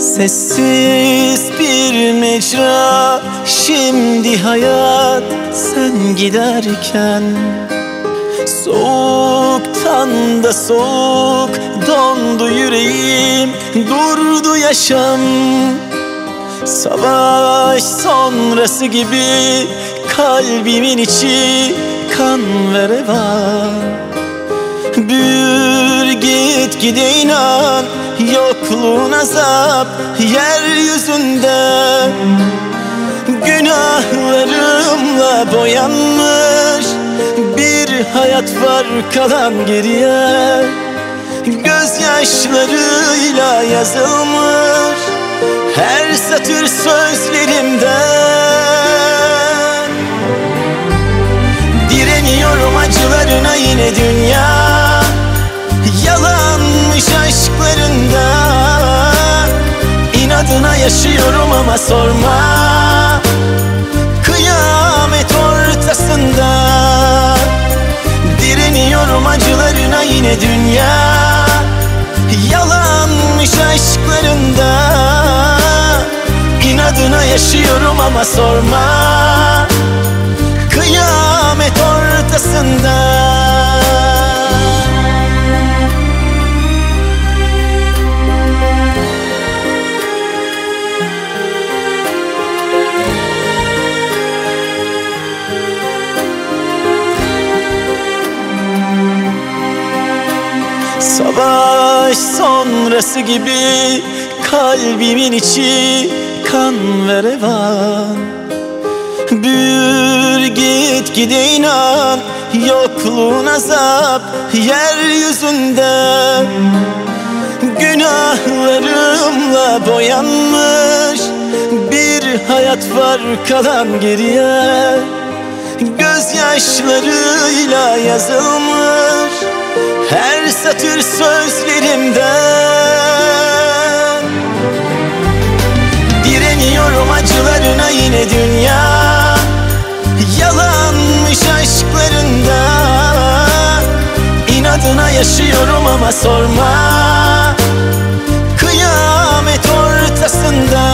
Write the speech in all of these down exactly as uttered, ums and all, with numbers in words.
Sessiz bir mecra, şimdi hayat sen giderken. Soğuktan da soğuk dondu yüreğim, durdu yaşam. Savaş sonrası gibi kalbimin içi kan ve revan. Büyür gitgide inan, yokluğun azap yeryüzünde. Günahlarımla boyanmış bir hayat var kalan geriye. Gözyaşlarıyla yazılmış her satır sözlerimden. Direniyorum acılarına yine dünya, yalanmış aşklarında. İnadına yaşıyorum ama sorma, kıyamet ortasında. Direniyorum acılarına yine dünya, yalanmış aşklarında. İnadına yaşıyorum ama sorma, kıyamet ortasında. Savaş sonrası gibi kalbimin içi kan ve revan. Büyür gitgide inan, yokluğun azap yeryüzünde. Günahlarımla boyanmış bir hayat var kalan geriye. Gözyaşlarıyla yazılmış her satır sözlerimden. Direniyorum acılarına yine dünya, yalanmış aşklarında. İnadına yaşıyorum ama sorma, kıyamet ortasında.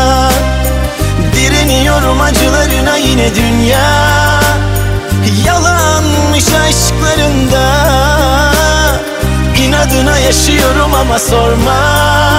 Direniyorum acılarına yine dünya, yalanmış aşklarında. İnadına yaşıyorum ama sorma,